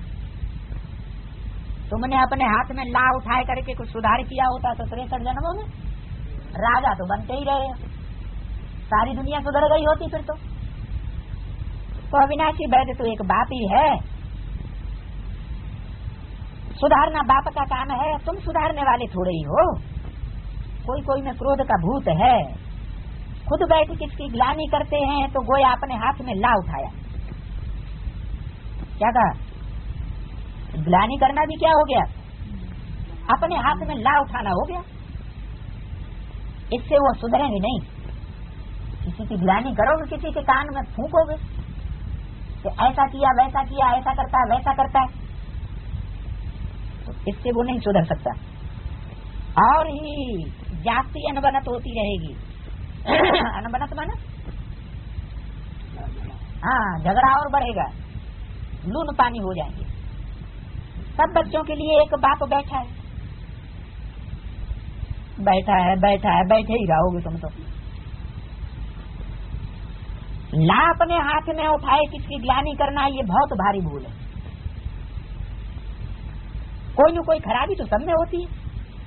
तुमने अपने हाथ में ला उठाए करके कुछ सुधार किया होता तो तिरसठ जन्मों में राजा तो बनते ही रहे, सारी दुनिया सुधर गई होती फिर तो। तो अविनाशी वैद्य तो एक बाप ही है। सुधारना बाप का काम है, तुम सुधारने वाले थोड़े ही हो। कोई कोई में क्रोध का भूत है, खुद बैठ किसकी ग्लानि करते हैं तो गोया अपने हाथ में ला उठाया। क्या कहा? ग्लानि करना भी क्या हो गया? अपने हाथ में ला उठाना हो गया। इससे वो सुधरेंगे नहीं। किसी की ग्लानि करोगे, किसी के कान में फूकोगे कि ऐसा किया वैसा किया, ऐसा करता है वैसा करता है, तो इससे वो नहीं सुधर सकता। और ही जाति अनबनत होती रहेगी। अनबनत माना हाँ, झगड़ा और बढ़ेगा, लून पानी हो जाएंगे। सब बच्चों के लिए एक बाप बैठा है, बैठा है बैठा है बैठे ही रहोगे तुम तो। ला अपने हाथ में उठाए किसकी ग्लानि करना, ये बहुत भारी भूल है। कोई न कोई खराबी तो सब में होती है।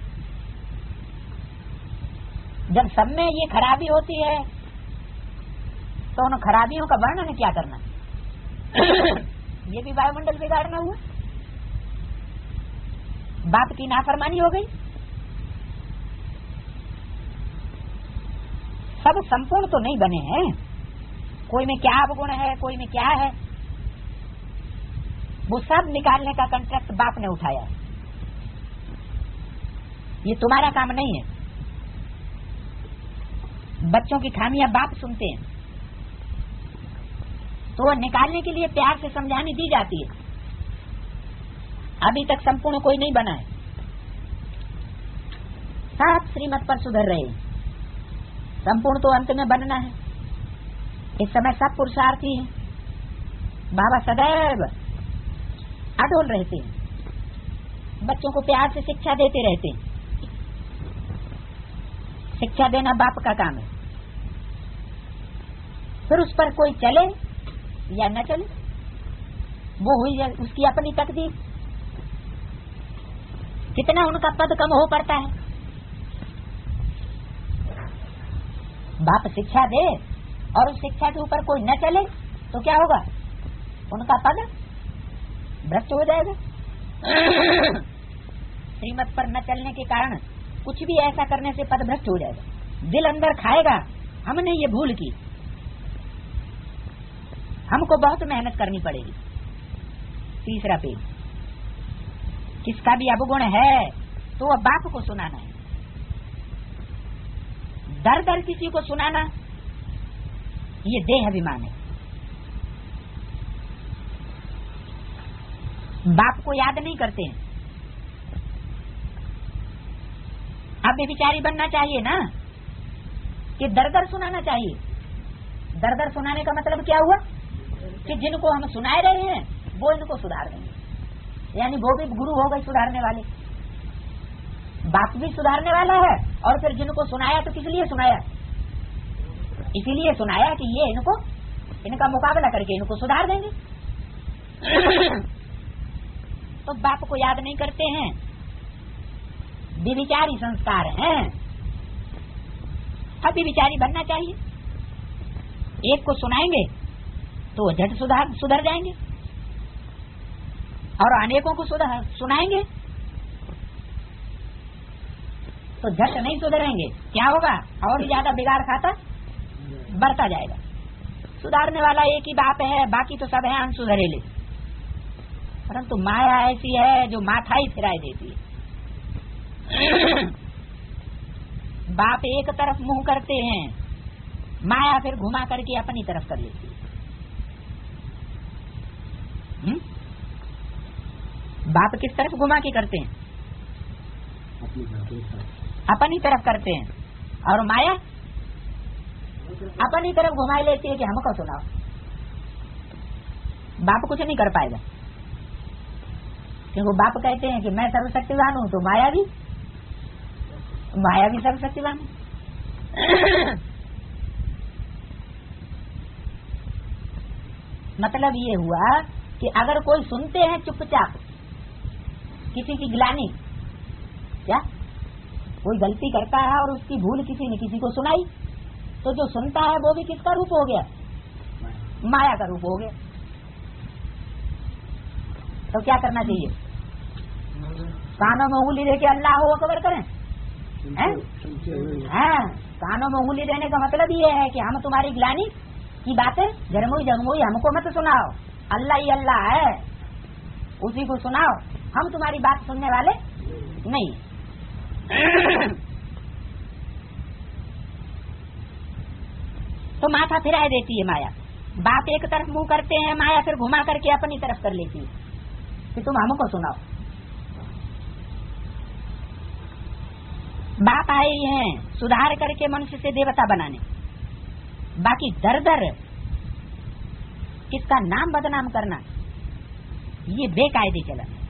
जब सब में ये खराबी होती है तो उन खराबियों का वर्णन क्या करना? ये भी वायुमंडल बिगाड़ना हुआ, बाप की नाफरमानी हो गई। सब संपूर्ण तो नहीं बने हैं, कोई में क्या अवगुण है, कोई में क्या है, वो सब निकालने का कॉन्ट्रैक्ट बाप ने उठाया। ये तुम्हारा काम नहीं है। बच्चों की खामियां बाप सुनते हैं तो वो निकालने के लिए प्यार से समझानी दी जाती है। अभी तक संपूर्ण कोई नहीं बना है, सब श्रीमत पर सुधर रहे हैं। संपूर्ण तो अंत में बनना है। इस समय सब पुरुषार्थी हैं। बाबा सदैव अडोल रहते हैं, बच्चों को प्यार से शिक्षा देते रहते हैं। शिक्षा देना बाप का काम है। फिर उस पर कोई चले या न चले, वो हुई उसकी अपनी तकदीर। कितना उनका पद कम हो पड़ता है। बाप शिक्षा दे और उस शिक्षा के ऊपर कोई न चले तो क्या होगा? उनका पद भ्रष्ट हो जाएगा। श्रीमत पर न चलने के कारण कुछ भी ऐसा करने से पद भ्रष्ट हो जाएगा। दिल अंदर खाएगा, हमने ये भूल की, हमको बहुत मेहनत करनी पड़ेगी। तीसरा पेज, किसका भी अवगुण है तो वह बाप को सुनाना है। दर दर किसी को सुनाना ये देह अभिमान है। बाप को याद नहीं करते हैं। अब विचारी बनना चाहिए ना कि दर दर सुनाना चाहिए। दर दर सुनाने का मतलब क्या हुआ कि जिनको हम सुनाए रहे हैं वो इनको सुधार देंगे, यानी वो भी गुरु हो गए सुधारने वाले। बाप भी सुधारने वाला है और फिर जिनको सुनाया तो किस लिए सुनाया? इसीलिए सुनाया कि ये इनको इनका मुकाबला करके इनको सुधार देंगे। तो बाप को याद नहीं करते हैं, विचारी संस्कार हैं। अब विचारी बनना चाहिए। एक को सुनाएंगे तो झट सुधार सुधर जाएंगे और अनेकों को सुधार सुनाएंगे तो झट नहीं सुधरेंगे। क्या होगा? और ज्यादा बिगाड़ खाता बढ़ता जाएगा। सुधारने वाला एक ही बाप है, बाकी तो सब है अनसुधरेले। परंतु माया ऐसी है जो माथा ही फिराई देती है। बाप एक तरफ मुंह करते हैं, माया फिर घुमा करके अपनी तरफ कर लेती है। हुँ? बाप किस तरफ घुमा के करते हैं? अपनी तरफ करते हैं, और माया अपनी तरफ घुमाई लेती है कि हमको सुनाओ। बाप कुछ नहीं कर पाएगा, क्योंकि बाप कहते हैं कि मैं सर्वशक्तिवान हूँ, तो माया भी माया भी सर्वशक्तिवान है। मतलब ये हुआ कि अगर कोई सुनते हैं चुपचाप किसी की गिलानी, क्या कोई गलती करता है और उसकी भूल किसी ने किसी को सुनाई, तो जो सुनता है वो भी किसका रूप हो गया? माया का रूप हो गया। तो क्या करना चाहिए? कानों में उंगली देके अल्लाह हो अकबर करें? हाँ, कानों में उंगली देने का मतलब ये है कि हम तुम्हारी गिलानी की बातें जरमुई जरमुई हमको मत सुनाओ, अल्लाह ही अल्लाह है, उसी को सुनाओ, हम तुम्हारी बात सुनने वाले नहीं। तो माथा फिराए देती है माया। बाप एक तरफ मुंह करते हैं, माया फिर घुमा करके अपनी तरफ कर लेती है कि तुम हमको सुनाओ। बाप आए हैं सुधार करके मनुष्य से देवता बनाने, बाकी दर दर किसका नाम बदनाम करना ये बेकायदे चलन है।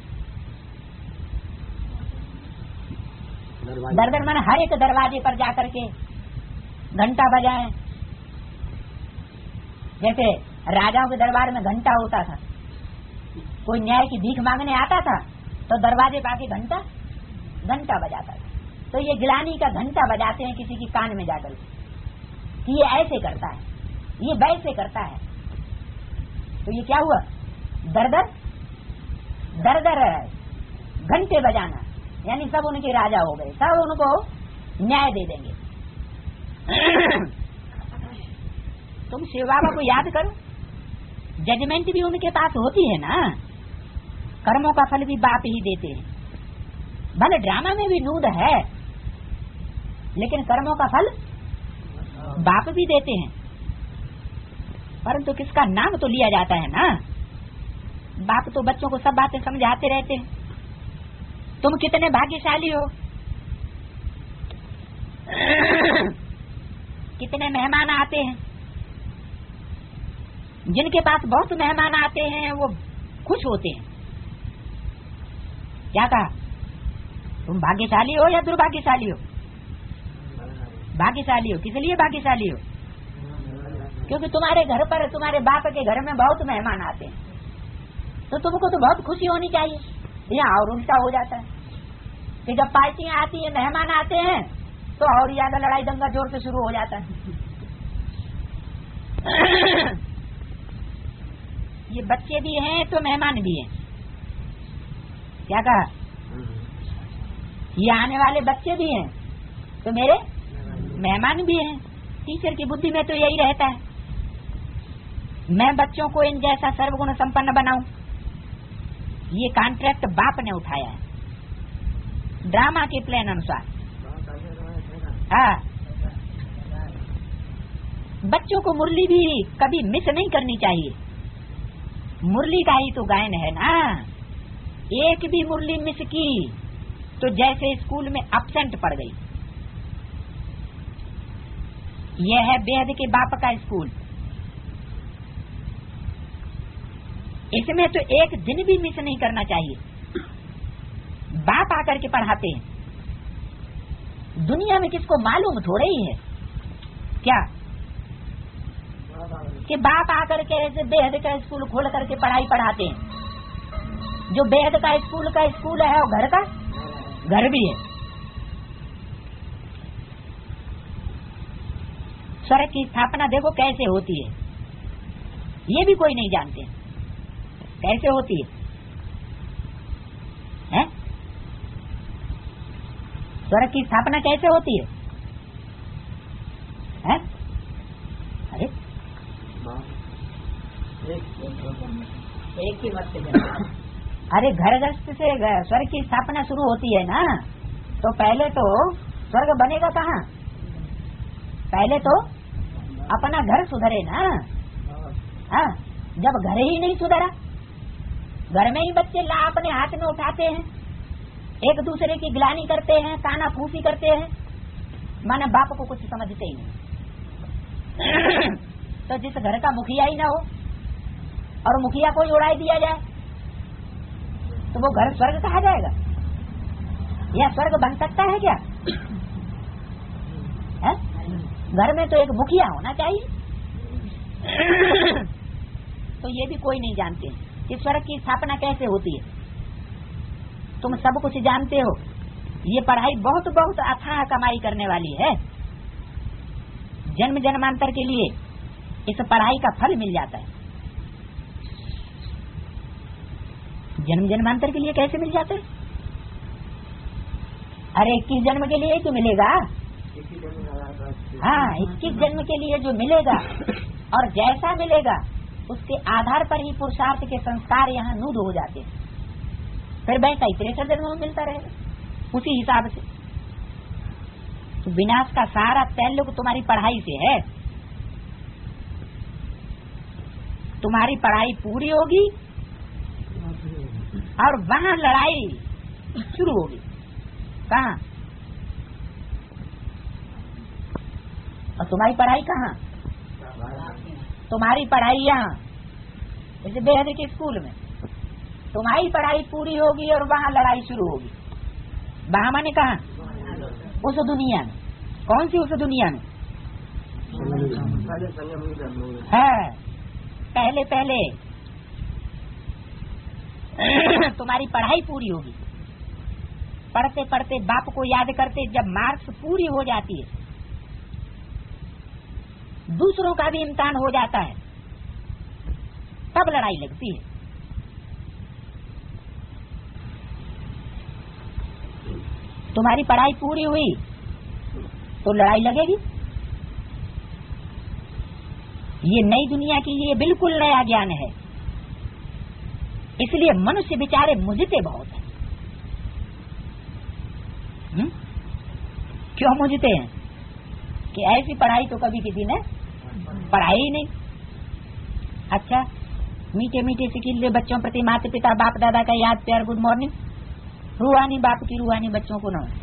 दर दर मैंने हर एक दरवाजे पर जाकर के घंटा बजाएं। जैसे राजाओं के दरबार में घंटा होता था, कोई न्याय की भीख मांगने आता था तो दरवाजे पर आके घंटा घंटा बजाता था। तो ये गिलानी का घंटा बजाते हैं किसी की कान में जाकर कि ये ऐसे करता है, ये वैसे करता है। तो ये क्या हुआ? दर दर दर दर घंटे बजाना, यानी सब उनके राजा हो गए, सब उनको न्याय दे देंगे। तुम शिव बाबा को याद करो, जजमेंट भी उनके पास होती है ना, कर्मों का फल भी बाप ही देते हैं। भले ड्रामा में भी नूद है, लेकिन कर्मों का फल बाप भी देते हैं। परंतु किसका नाम तो लिया जाता है ना। बाप तो बच्चों को सब बातें समझाते रहते हैं। तुम कितने भाग्यशाली हो, कितने मेहमान आते हैं, जिनके पास बहुत मेहमान आते हैं वो खुश होते हैं। क्या कहा? तुम भाग्यशाली हो या दुर्भाग्यशाली हो? भाग्यशाली हो। किस लिए भाग्यशाली हो? क्योंकि तुम्हारे घर पर, तुम्हारे बाप के घर में बहुत मेहमान आते हैं, तो तुमको तो बहुत खुशी होनी चाहिए। यहाँ और उल्टा हो जाता है कि जब पार्टियां आती है, मेहमान आते हैं, तो और ज्यादा लड़ाई दंगा जोर से शुरू हो जाता है। ये बच्चे भी हैं तो मेहमान भी हैं। क्या कहा? ये आने वाले बच्चे भी हैं तो मेरे मेहमान भी हैं। टीचर की बुद्धि में तो यही रहता है, मैं बच्चों को इन जैसा सर्वगुण संपन्न बनाऊं। ये कॉन्ट्रैक्ट बाप ने उठाया है ड्रामा के प्लान अनुसार। हाँ, बच्चों को मुरली भी कभी मिस नहीं करनी चाहिए। मुरली का ही तो गायन है ना। एक भी मुरली मिस की तो जैसे स्कूल में अपसेंट पड़ गई। यह है बेहद के बाप का स्कूल। इसमें तो एक दिन भी मिस नहीं करना चाहिए। बाप आकर के पढ़ाते हैं। दुनिया में किसको मालूम थोड़ा ही है क्या कि बाप आकर के ऐसे बेहद का स्कूल खोल करके पढ़ाई पढ़ाते हैं। जो बेहद का स्कूल का स्कूल है और घर का घर भी है। स्वर्ग की स्थापना देखो कैसे होती है, ये भी कोई नहीं जानते कैसे होती है, है? स्वर्ग की स्थापना कैसे होती है, है? अरे एक एक ही मत से। अरे घर गृहस्थ से स्वर्ग की स्थापना शुरू होती है ना, तो पहले तो स्वर्ग बनेगा कहाँ? पहले तो अपना घर सुधरे ना। हाँ, जब घर ही नहीं सुधरा, घर में ही बच्चे ला अपने हाथ में उठाते हैं, एक दूसरे की गिलानी करते हैं, काना फूसी करते हैं, माना बाप को कुछ समझते ही नहीं। तो जिस घर का मुखिया ही ना हो और मुखिया को उड़ा दिया जाए तो वो घर स्वर्ग कहा जाएगा? या स्वर्ग बन सकता है क्या? है? घर में तो एक मुखिया होना चाहिए। तो ये भी कोई नहीं जानते कि स्वर्ग की स्थापना कैसे होती है। तुम सब कुछ जानते हो। ये पढ़ाई बहुत बहुत अथाह कमाई करने वाली है। जन्म जन्मांतर के लिए इस पढ़ाई का फल मिल जाता है। जन्म जन्मांतर के लिए कैसे मिल जाता है? अरे इक्कीस जन्म के लिए तो मिलेगा। हाँ, इक्कीस जन्म के लिए जो मिलेगा और जैसा मिलेगा उसके आधार पर ही पुरुषार्थ के संस्कार यहाँ नूद हो जाते हैं। फिर वैसा ही तिरसठ जन्म में मिलता रहेगा उसी हिसाब से। तो विनाश का सारा तैल्लुक तुम्हारी पढ़ाई से है। तुम्हारी पढ़ाई पूरी होगी और वहाँ लड़ाई शुरू होगी। कहाँ? और तुम्हारी पढ़ाई कहाँ? तुम्हारी पढ़ाई यहाँ, जैसे बेहद के स्कूल में तुम्हारी पढ़ाई पूरी होगी और वहाँ लड़ाई शुरू होगी। वहाँ माने कहाँ? उस दुनिया में। कौन सी उस दुनिया में? है पहले पहले तुम्हारी पढ़ाई पूरी होगी। पढ़ते पढ़ते बाप को याद करते जब मार्क्स पूरी हो जाती है, दूसरों का भी इम्तिहान हो जाता है, तब लड़ाई लगती है। तुम्हारी पढ़ाई पूरी हुई तो लड़ाई लगेगी। ये नई दुनिया की ये बिल्कुल नया ज्ञान है। इसलिए मनुष्य बेचारे मुझते बहुत हैं। हुँ? क्यों मुझते हैं? कि ऐसी पढ़ाई तो कभी किसी ने पढ़ाई ही नहीं। अच्छा, मीठे मीठे सिकिल्ले बच्चों प्रति माता पिता बाप दादा का याद प्यार गुड मॉर्निंग, रूहानी बाप की रूहानी बच्चों को नमस्ते।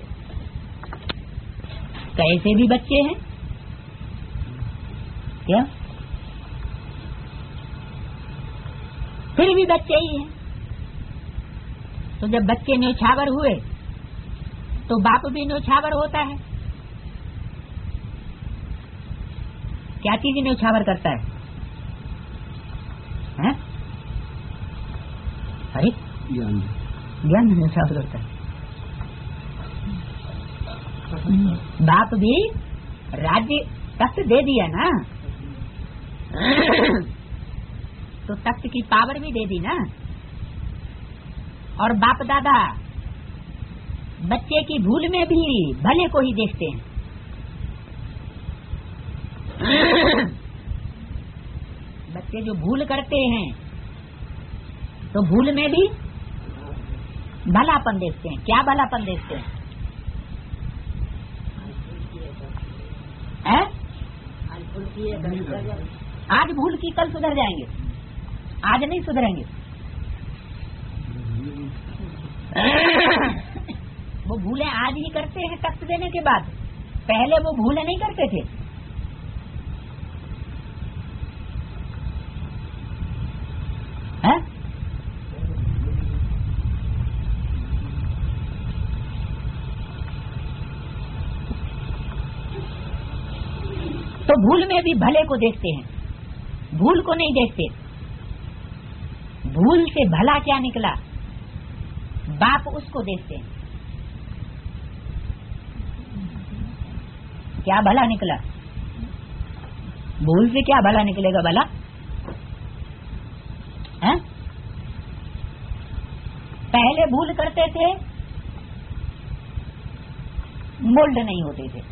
कैसे भी बच्चे हैं क्या? फिर भी बच्चे ही हैं। तो जब बच्चे न्योछावर हुए तो बाप भी न्योछावर होता है। क्या चीज न्योछावर करता है? हैं? अरे ज्ञान ज्ञान न्योछावर करता है। बाप भी राज्य तख्त दे दिया ना, तो तख्त की पावर भी दे दी ना। और बाप दादा बच्चे की भूल में भी भले को ही देखते हैं। बच्चे जो भूल करते हैं तो भूल में भी भलापन देखते हैं। क्या भलापन देखते हैं? है? आज भूल की कल सुधर जाएंगे, आज नहीं सुधरेंगे। वो भूलें आज ही करते हैं तख्त देने के बाद, पहले वो भूलें नहीं करते थे। है? तो भूल में भी भले को देखते हैं, भूल को नहीं देखते। भूल से भला क्या निकला, बाप उसको देखते हैं। क्या भला निकला? भूल से क्या भला निकलेगा? भला है? पहले भूल करते थे, मोल्ड नहीं होते थे,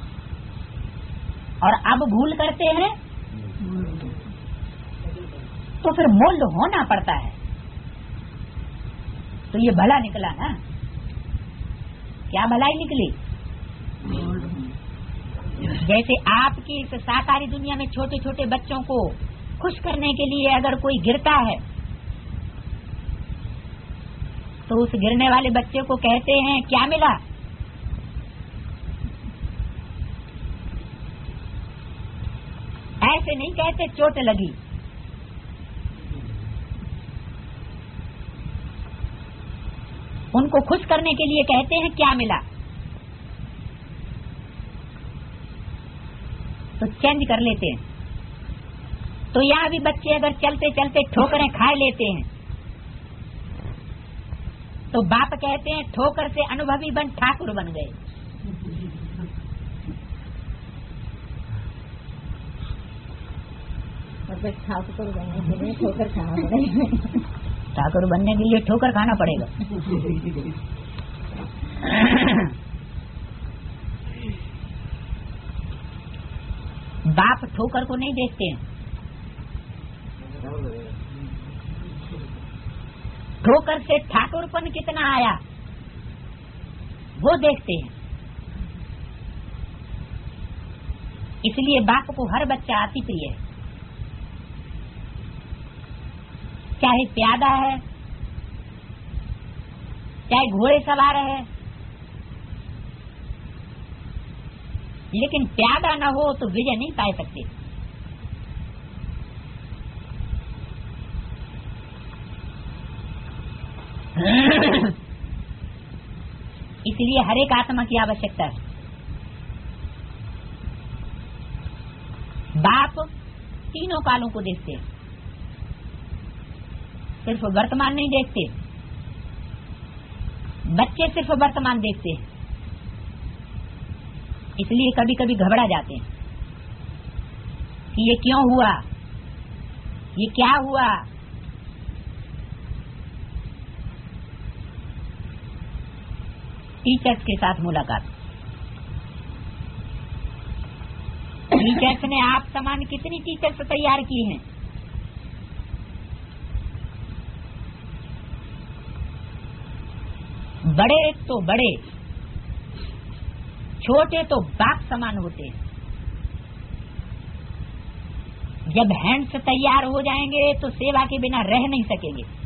और अब भूल करते हैं तो फिर मोल्ड होना पड़ता है। तो ये भला निकला ना, क्या भलाई निकली? जैसे आपकी इस साकारी दुनिया में छोटे छोटे बच्चों को खुश करने के लिए अगर कोई गिरता है तो उस गिरने वाले बच्चे को कहते हैं क्या मिला? ऐसे नहीं कहते चोट लगी। उनको खुश करने के लिए कहते हैं क्या मिला। तो चेंज कर लेते हैं। तो यहाँ भी बच्चे अगर चलते चलते ठोकरें खा लेते हैं तो बाप कहते हैं ठोकर से अनुभवी बन ठाकुर बन गए। ठाकुर बनने के लिए ठोकर खाना पड़ेगा। ठाकुर बनने के लिए ठोकर खाना पड़ेगा। बाप ठोकर को नहीं देखते हैं, ठोकर से ठाकुरपन कितना आया वो देखते हैं। इसलिए बाप को हर बच्चा अति प्रिय है, चाहे प्यादा है चाहे घोड़े सवार है, लेकिन प्यादा न हो तो विजय नहीं पा सकते। इसलिए हर एक आत्मा की आवश्यकता है। बाप तीनों कालों को देखते हैं, सिर्फ वर्तमान नहीं देखते। बच्चे सिर्फ वर्तमान देखते हैं, इसलिए कभी कभी घबरा जाते हैं कि ये क्यों हुआ, ये क्या हुआ। टीचर्स के साथ मुलाकात। टीचर्स ने आप समान कितनी टीचर्स तैयार की हैं। बड़े तो बड़े, छोटे तो बाप समान होते हैं। जब हैंड्स तैयार हो जाएंगे तो सेवा के बिना रह नहीं सकेंगे।